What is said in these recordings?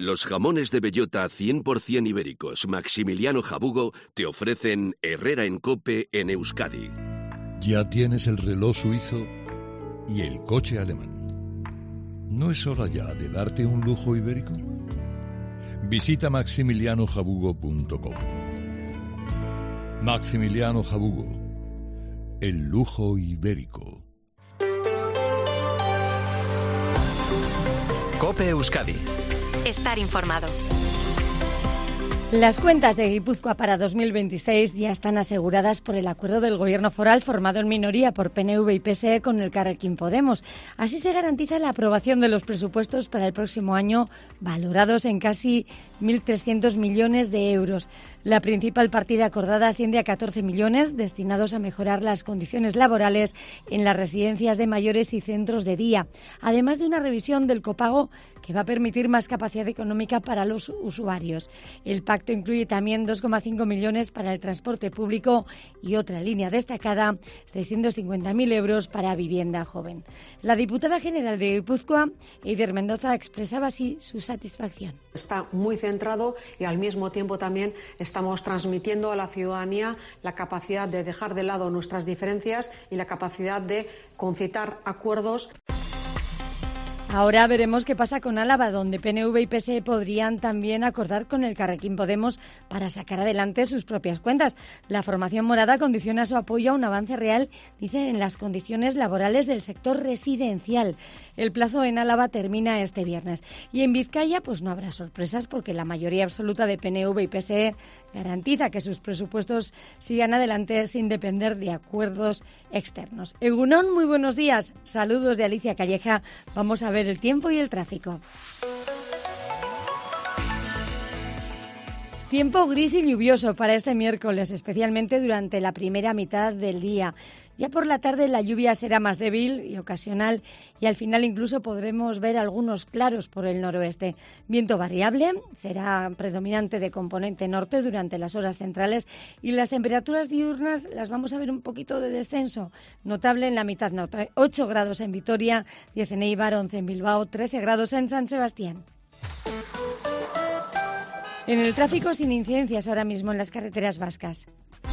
Los jamones de bellota 100% ibéricos Maximiliano Jabugo te ofrecen Herrera en COPE en Euskadi. Ya tienes el reloj suizo y el coche alemán. ¿No es hora ya de darte un lujo ibérico? Visita maximilianojabugo.com. Maximiliano Jabugo, el lujo ibérico. COPE Euskadi. Estar informado. Las cuentas de Guipúzcoa para 2026 ya están aseguradas por el acuerdo del Gobierno foral formado en minoría por PNV y PSE con Elkarrekin Podemos. Así se garantiza la aprobación de los presupuestos para el próximo año, valorados en casi 1.300 millones de euros. La principal partida acordada asciende a 14 millones destinados a mejorar las condiciones laborales en las residencias de mayores y centros de día, además de una revisión del copago que va a permitir más capacidad económica para los usuarios. El pacto incluye también 2,5 millones para el transporte público y otra línea destacada, 650.000 euros para vivienda joven. La diputada general de Guipúzcoa, Eider Mendoza, expresaba así su satisfacción. Está muy centrado y al mismo tiempo también estamos transmitiendo a la ciudadanía la capacidad de dejar de lado nuestras diferencias y la capacidad de concitar acuerdos. Ahora veremos qué pasa con Álava, donde PNV y PSE podrían también acordar con Elkarrekin Podemos para sacar adelante sus propias cuentas. La formación morada condiciona su apoyo a un avance real, dicen, en las condiciones laborales del sector residencial. El plazo en Álava termina este viernes. Y en Vizcaya pues no habrá sorpresas porque la mayoría absoluta de PNV y PSE garantiza que sus presupuestos sigan adelante sin depender de acuerdos externos. Egunon, muy buenos días. Saludos de Alicia Calleja. Vamos a ver el tiempo y el tráfico. Tiempo gris y lluvioso para este miércoles, especialmente durante la primera mitad del día. Ya por la tarde la lluvia será más débil y ocasional y al final incluso podremos ver algunos claros por el noroeste. Viento variable, será predominante de componente norte durante las horas centrales y las temperaturas diurnas las vamos a ver un poquito de descenso, notable en la mitad norte. 8 grados en Vitoria, 10 en Eibar, 11 en Bilbao, 13 grados en San Sebastián. En el tráfico sin incidencias ahora mismo en las carreteras vascas.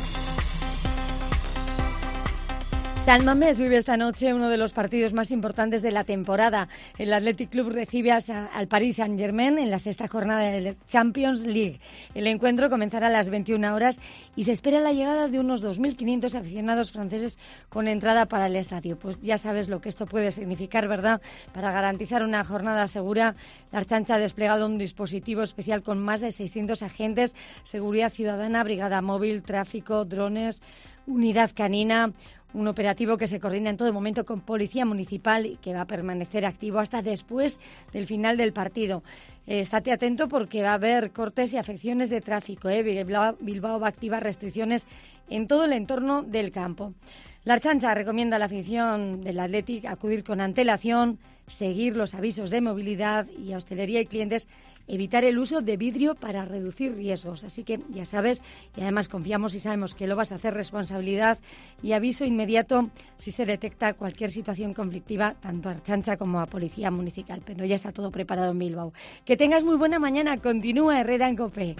San Mamés vive esta noche uno de los partidos más importantes de la temporada. El Athletic Club recibe al Paris Saint-Germain en la sexta jornada de la Champions League. El encuentro comenzará a las 21 horas y se espera la llegada de unos 2.500 aficionados franceses con entrada para el estadio. Pues ya sabes lo que esto puede significar, ¿verdad? Para garantizar una jornada segura, la Ertzaintza ha desplegado un dispositivo especial con más de 600 agentes, seguridad ciudadana, brigada móvil, tráfico, drones, unidad canina. Un operativo que se coordina en todo momento con Policía Municipal y que va a permanecer activo hasta después del final del partido. Estate atento porque va a haber cortes y afecciones de tráfico. Bilbao va a activar restricciones en todo el entorno del campo. La Ertzaintza recomienda a la afición del Athletic acudir con antelación, seguir los avisos de movilidad y a hostelería y clientes evitar el uso de vidrio para reducir riesgos. Así que ya sabes, y además confiamos y sabemos que lo vas a hacer, responsabilidad y aviso inmediato si se detecta cualquier situación conflictiva, tanto a Ertzaintza como a Policía Municipal. Pero ya está todo preparado en Bilbao. Que tengas muy buena mañana. Continúa Herrera en COPE.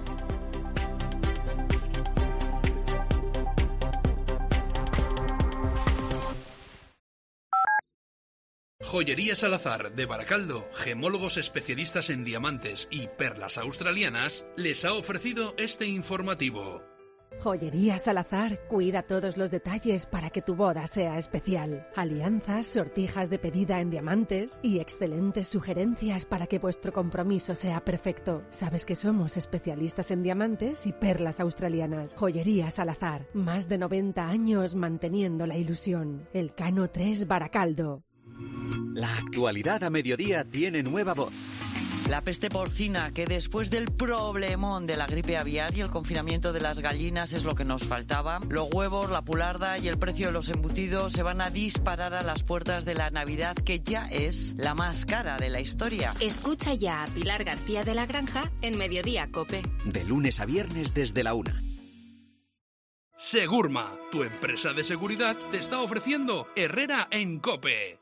Joyería Salazar de Baracaldo, gemólogos especialistas en diamantes y perlas australianas, les ha ofrecido este informativo. Joyería Salazar cuida todos los detalles para que tu boda sea especial. Alianzas, sortijas de pedida en diamantes y excelentes sugerencias para que vuestro compromiso sea perfecto. Sabes que somos especialistas en diamantes y perlas australianas. Joyería Salazar, más de 90 años manteniendo la ilusión. Elcano 3 Baracaldo. La actualidad a mediodía tiene nueva voz. La peste porcina, que después del problemón de la gripe aviar y el confinamiento de las gallinas es lo que nos faltaba. Los huevos, la pularda y el precio de los embutidos se van a disparar a las puertas de la Navidad, que ya es la más cara de la historia. Escucha ya a Pilar García de la Granja en Mediodía COPE. De lunes a viernes desde la 1. Segurma, tu empresa de seguridad, te está ofreciendo Herrera en COPE.